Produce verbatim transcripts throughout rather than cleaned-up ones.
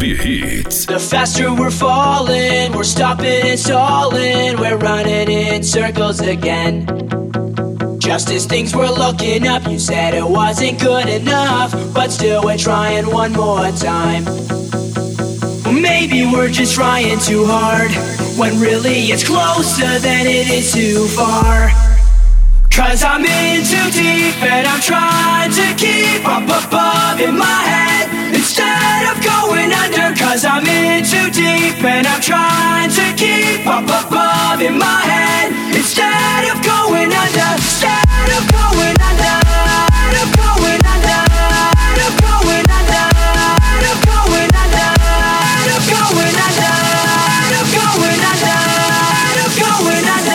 B Hits. The faster we're falling, we're stopping and stalling, we're running in circles again. Just as things were looking up, you said it wasn't good enough, but still we're trying one more time. Maybe we're just trying too hard, when really it's closer than it is too far. Cause I'm in too deep and I'm trying to keep up above in my head instead of going under. Cause I'm in too deep and I'm trying to keep up above in my head instead of going under. Instead of going under, instead of going under, instead of going under, instead of going under, instead of going under, instead of going under, instead of going under.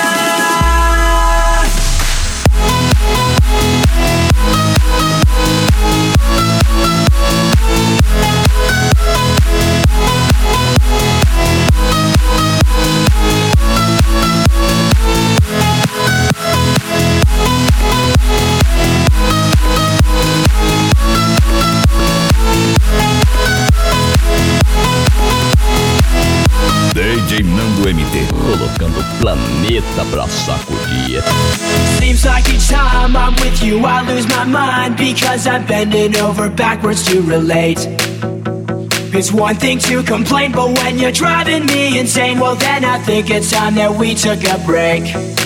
D J Nando M T, colocando o planeta pra sacudir. Seems like each time I'm with you I lose my mind, because I'm bending over backwards to relate. It's one thing to complain, but when you're driving me insane, well then I think it's time that we took a break.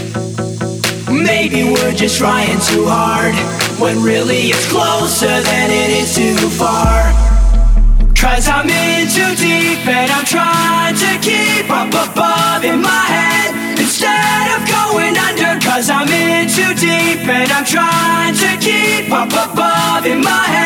Maybe we're just trying too hard, when really it's closer than it is too far. Cause I'm in too deep and I'm trying to keep up above in my head instead of going under. Cause I'm in too deep and I'm trying to keep up above in my head